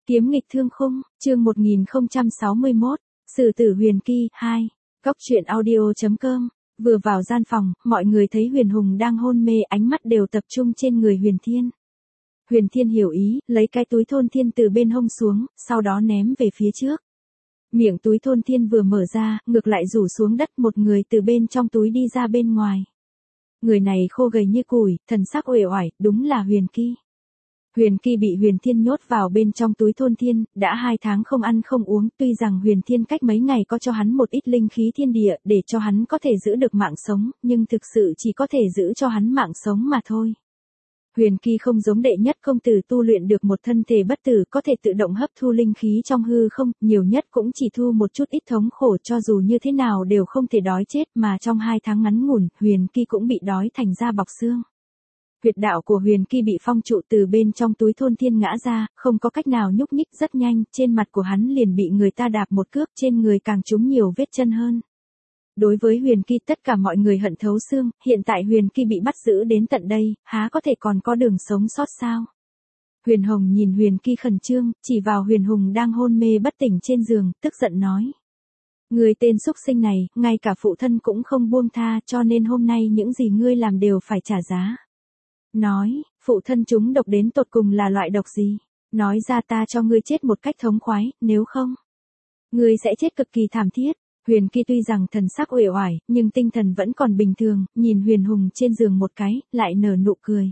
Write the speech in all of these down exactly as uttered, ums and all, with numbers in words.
Kiếm nghịch thương khung, chương một nghìn không trăm sáu mươi mốt, Sử tử Huyền Ki, hai. Cốc truyện audio.com. Vừa vào gian phòng, mọi người thấy Huyền Hùng đang hôn mê, ánh mắt đều tập trung trên người Huyền Thiên. Huyền Thiên hiểu ý, lấy cái túi thôn thiên từ bên hông xuống, sau đó ném về phía trước. Miệng túi thôn thiên vừa mở ra, ngược lại rủ xuống đất, một người từ bên trong túi đi ra bên ngoài. Người này khô gầy như củi, thần sắc uể oải, đúng là Huyền Ki. Huyền Ki bị Huyền Thiên nhốt vào bên trong túi thôn thiên, đã hai tháng không ăn không uống, tuy rằng Huyền Thiên cách mấy ngày có cho hắn một ít linh khí thiên địa để cho hắn có thể giữ được mạng sống, nhưng thực sự chỉ có thể giữ cho hắn mạng sống mà thôi. Huyền Ki không giống đệ nhất công tử tu luyện được một thân thể bất tử, có thể tự động hấp thu linh khí trong hư không, nhiều nhất cũng chỉ thu một chút ít thống khổ, cho dù như thế nào đều không thể đói chết, mà trong hai tháng ngắn ngủn, Huyền Ki cũng bị đói thành da bọc xương. Huyệt đạo của Huyền Ki bị phong trụ từ bên trong túi thôn thiên ngã ra, không có cách nào nhúc nhích, rất nhanh, trên mặt của hắn liền bị người ta đạp một cước, trên người càng trúng nhiều vết chân hơn. Đối với Huyền Ki tất cả mọi người hận thấu xương, hiện tại Huyền Ki bị bắt giữ đến tận đây, há có thể còn có đường sống sót sao? Huyền Hồng nhìn Huyền Ki khẩn trương, chỉ vào Huyền Hùng đang hôn mê bất tỉnh trên giường, tức giận nói. Người tên xúc sinh này, ngay cả phụ thân cũng không buông tha, cho nên hôm nay những gì ngươi làm đều phải trả giá. Nói, phụ thân chúng độc đến tột cùng là loại độc gì? Nói ra ta cho ngươi chết một cách thống khoái, nếu không, ngươi sẽ chết cực kỳ thảm thiết. Huyền Ki tuy rằng thần sắc uể oải, nhưng tinh thần vẫn còn bình thường, nhìn Huyền Hùng trên giường một cái, lại nở nụ cười.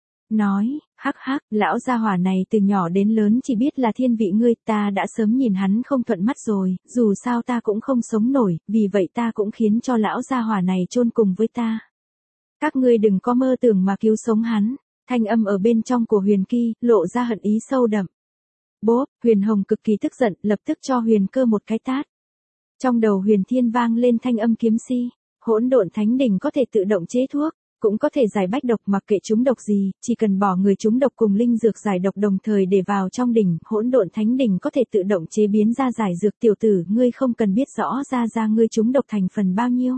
Nói, hắc hắc, lão gia hỏa này từ nhỏ đến lớn chỉ biết là thiên vị ngươi, ta đã sớm nhìn hắn không thuận mắt rồi, dù sao ta cũng không sống nổi, vì vậy ta cũng khiến cho lão gia hỏa này chôn cùng với ta. Các ngươi đừng có mơ tưởng mà cứu sống hắn. Thanh âm ở bên trong của Huyền Ki, lộ ra hận ý sâu đậm. Bốp, Huyền Hồng cực kỳ tức giận, lập tức cho Huyền Cơ một cái tát. Trong đầu Huyền Thiên vang lên thanh âm kiếm si. Hỗn độn thánh đỉnh có thể tự động chế thuốc, cũng có thể giải bách độc, mặc kệ chúng độc gì, chỉ cần bỏ người chúng độc cùng linh dược giải độc đồng thời để vào trong đỉnh, hỗn độn thánh đỉnh có thể tự động chế biến ra giải dược. Tiểu tử, ngươi không cần biết rõ ra ra ngươi chúng độc thành phần bao nhiêu.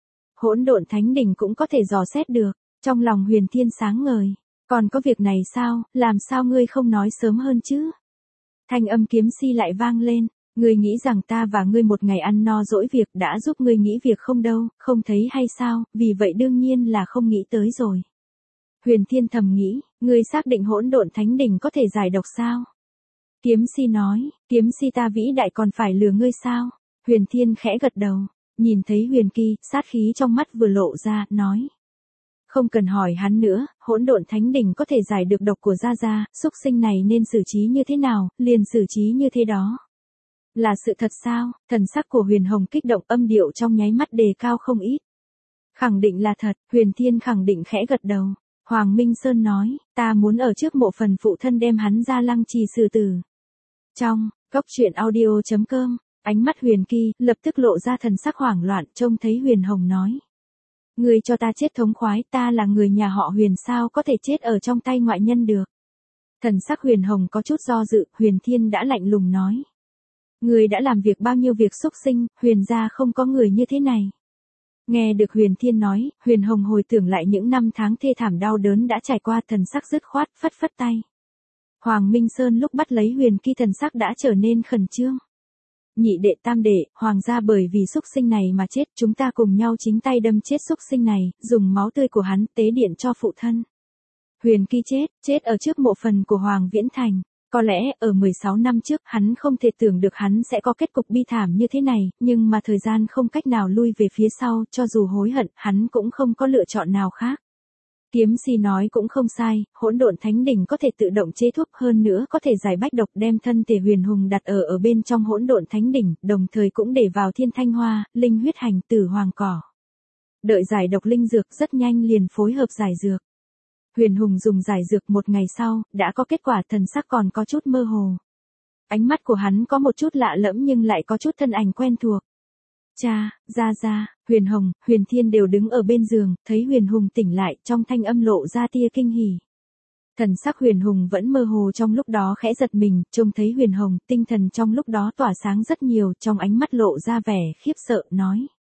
Hỗn độn thánh đỉnh cũng có thể dò xét được. Trong lòng Huyền Thiên sáng ngời. Còn có việc này sao, làm sao ngươi không nói sớm hơn chứ? Thanh âm kiếm si lại vang lên. Ngươi nghĩ rằng ta và ngươi một ngày ăn no dỗi việc đã giúp ngươi nghĩ việc không đâu, không thấy hay sao, vì vậy đương nhiên là không nghĩ tới rồi. Huyền Thiên thầm nghĩ, ngươi xác định hỗn độn thánh đỉnh có thể giải độc sao? Kiếm si nói, kiếm si ta vĩ đại còn phải lừa ngươi sao? Huyền Thiên khẽ gật đầu. Nhìn thấy Huyền Ki, sát khí trong mắt vừa lộ ra, nói. Không cần hỏi hắn nữa, hỗn độn thánh đỉnh có thể giải được độc của Gia Gia, xúc sinh này nên xử trí như thế nào, liền xử trí như thế đó. Là sự thật sao? Thần sắc của Huyền Hồng kích động, âm điệu trong nháy mắt đề cao không ít. Khẳng định là thật, Huyền Thiên khẳng định khẽ gật đầu. Hoàng Minh Sơn nói, ta muốn ở trước mộ phần phụ thân đem hắn ra lăng trì xử tử. Trong, cốc truyện audio.com. Ánh mắt Huyền Ki lập tức lộ ra thần sắc hoảng loạn, trông thấy Huyền Hồng nói. Ngươi cho ta chết thống khoái, ta là người nhà họ Huyền sao có thể chết ở trong tay ngoại nhân được. Thần sắc Huyền Hồng có chút do dự, Huyền Thiên đã lạnh lùng nói. Ngươi đã làm việc bao nhiêu việc xúc sinh, Huyền gia không có người như thế này. Nghe được Huyền Thiên nói, Huyền Hồng hồi tưởng lại những năm tháng thê thảm đau đớn đã trải qua, thần sắc dứt khoát, phất phất tay. Hoàng Minh Sơn lúc bắt lấy Huyền Ki thần sắc đã trở nên khẩn trương. Nhị đệ tam đệ, hoàng gia bởi vì xúc sinh này mà chết, chúng ta cùng nhau chính tay đâm chết xúc sinh này, dùng máu tươi của hắn tế điện cho phụ thân. Huyền Ki chết, chết ở trước mộ phần của Hoàng Viễn Thành. Có lẽ, ở mười sáu năm trước, hắn không thể tưởng được hắn sẽ có kết cục bi thảm như thế này, nhưng mà thời gian không cách nào lui về phía sau, cho dù hối hận, hắn cũng không có lựa chọn nào khác. Kiếm si nói cũng không sai, hỗn độn thánh đỉnh có thể tự động chế thuốc, hơn nữa có thể giải bách độc, đem thân thể Huyền Hùng đặt ở ở bên trong hỗn độn thánh đỉnh, đồng thời cũng để vào thiên thanh hoa, linh huyết hành, tử hoàng cỏ. Đợi giải độc linh dược rất nhanh liền phối hợp giải dược. Huyền Hùng dùng giải dược một ngày sau, đã có kết quả, thần sắc còn có chút mơ hồ. Ánh mắt của hắn có một chút lạ lẫm nhưng lại có chút thân ảnh quen thuộc. Cha, Gia Gia, Huyền Hồng, Huyền Thiên đều đứng ở bên giường, thấy Huyền Hùng tỉnh lại, trong thanh âm lộ ra tia kinh hỉ. Thần sắc Huyền Hùng vẫn mơ hồ, trong lúc đó khẽ giật mình, trông thấy Huyền Hồng, tinh thần trong lúc đó tỏa sáng rất nhiều, trong ánh mắt lộ ra vẻ khiếp sợ, nói.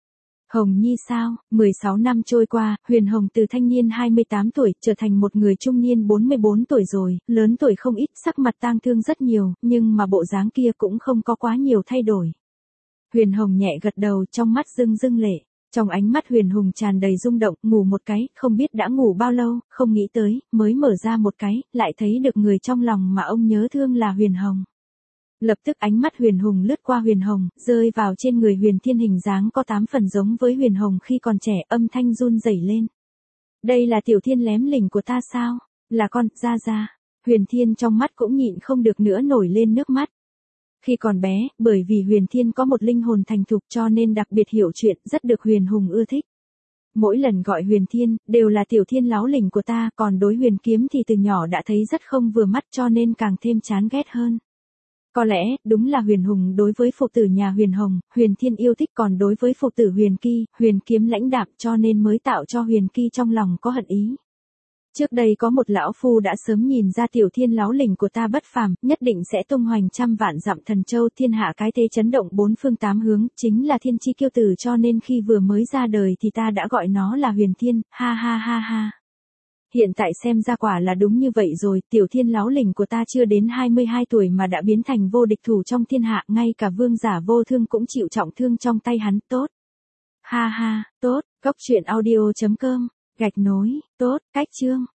Hồng Nhi sao, mười sáu năm trôi qua, Huyền Hồng từ thanh niên hai mươi tám tuổi, trở thành một người trung niên bốn mươi bốn tuổi rồi, lớn tuổi không ít, sắc mặt tang thương rất nhiều, nhưng mà bộ dáng kia cũng không có quá nhiều thay đổi. Huyền Hồng nhẹ gật đầu, trong mắt rưng rưng lệ. Trong ánh mắt Huyền Hùng tràn đầy rung động, ngủ một cái, không biết đã ngủ bao lâu, không nghĩ tới, mới mở ra một cái, lại thấy được người trong lòng mà ông nhớ thương là Huyền Hồng. Lập tức ánh mắt Huyền Hùng lướt qua Huyền Hồng, rơi vào trên người Huyền Thiên hình dáng có tám phần giống với Huyền Hồng khi còn trẻ, âm thanh run rẩy lên. Đây là Tiểu Thiên lém lỉnh của ta sao? Là con, ra ra. Huyền Thiên trong mắt cũng nhịn không được nữa nổi lên nước mắt. Khi còn bé, bởi vì Huyền Thiên có một linh hồn thành thục cho nên đặc biệt hiểu chuyện, rất được Huyền Hùng ưa thích. Mỗi lần gọi Huyền Thiên, đều là Tiểu Thiên láo lỉnh của ta, còn đối Huyền Kiếm thì từ nhỏ đã thấy rất không vừa mắt cho nên càng thêm chán ghét hơn. Có lẽ, đúng là Huyền Hùng đối với phụ tử nhà Huyền Hồng, Huyền Thiên yêu thích, còn đối với phụ tử Huyền Kỳ, Huyền Kiếm lãnh đạm cho nên mới tạo cho Huyền Kỳ trong lòng có hận ý. Trước đây có một lão phu đã sớm nhìn ra Tiểu Thiên láo lỉnh của ta bất phàm, nhất định sẽ tung hoành trăm vạn dặm thần châu, thiên hạ cái thế chấn động bốn phương tám hướng, chính là thiên chi kiêu tử, cho nên khi vừa mới ra đời thì ta đã gọi nó là Huyền Thiên, ha ha ha ha. Hiện tại xem ra quả là đúng như vậy rồi, Tiểu Thiên láo lỉnh của ta chưa đến hai mươi hai tuổi mà đã biến thành vô địch thủ trong thiên hạ, ngay cả vương giả vô thương cũng chịu trọng thương trong tay hắn, tốt. Ha ha, tốt, góc truyện audio chấm com, gạch nối, tốt, cách chương.